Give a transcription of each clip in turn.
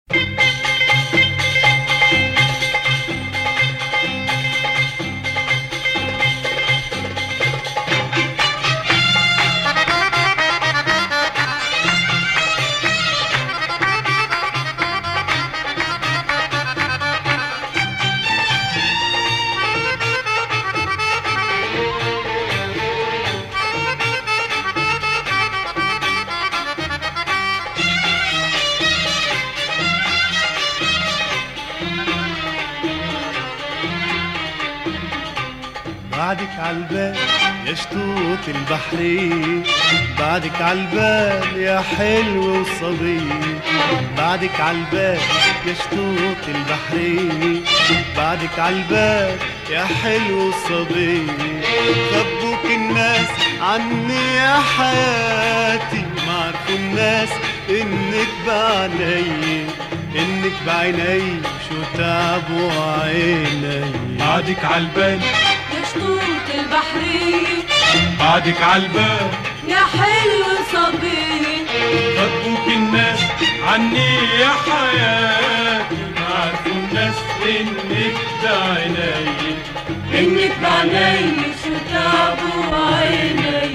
بعدك عالبال يا شطوط البحرية، بعدك عالبال يا حلو وصبي، بعدك عالبال يا شطوط البحرية، بعدك عالبال يا حلو وصبي. خبوك الناس عني يا حياتي، ما عرفوا الناس انك بعيني، انك بعيني شو تعبوا عيني. بعدك عالبال يا شطوط البحرية، بعدك عالبال يا حلو صبي. خبوك الناس عني يا حياتي، ما عرفوا الناس انك بعيني، انك بعيني شو تعبوا عيني.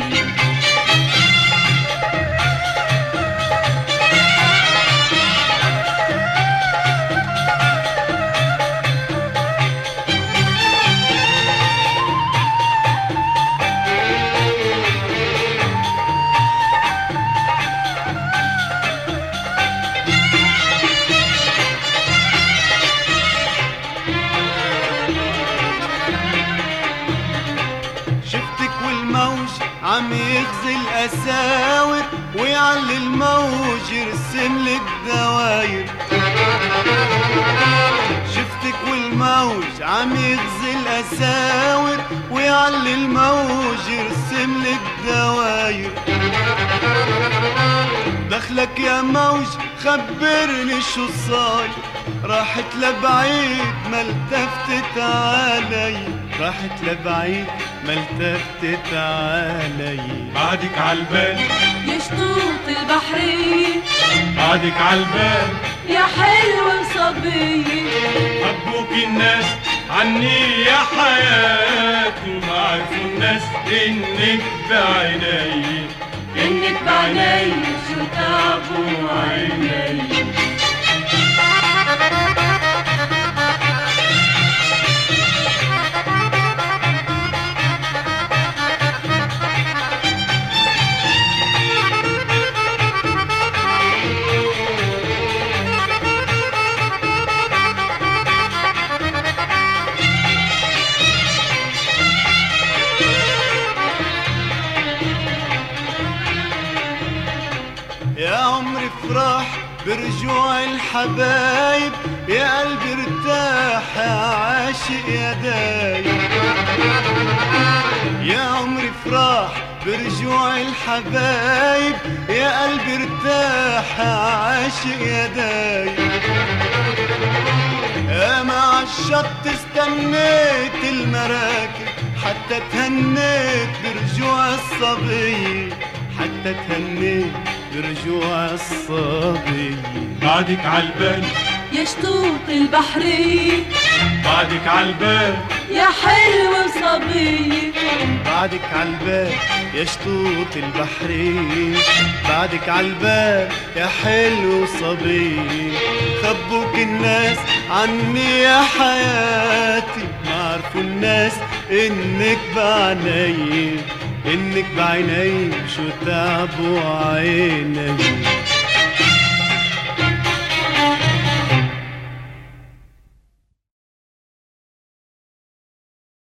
عم يغزي الأساور ويعلي الموج يرسم لك دواير. شفتك والموج عم يغزي الأساور ويعلي الموج يرسم لك دواير. دخلك يا موج خبرني شو صاير، راحت لبعيد ما التفتت علي، راحت لبعيد ما التفتت علي. بعدك عالبال يا شطوط البحرية، بعدك عالبال يا حلو صبي. حبوك الناس عني يا حياتي، ما عرفوا الناس انك بعيني، انك بعيني شو تعبوا عيني. يا عمري افرح برجوع الحبايب، يا قلبي ارتاح يا عاشق يا دايب. يا عمري افرح برجوع الحبايب، يا قلبي ارتاح يا عاشق يا دايب. يا مع الشط استنيت المراكب، حتى تهنيت برجوع الصبي، حتى تهنيت برجوع الصبي. بعدك عالبال يا شطوط البحرية، بعدك عالبال يا حلو صبي. بعدك عالبال يا شطوط البحرية، بعدك عالبال يا حلو صبي. خبوك الناس عني يا حياتي، ما عرفوا الناس انك بعيني، انك بعيني شو تعبوا عيني.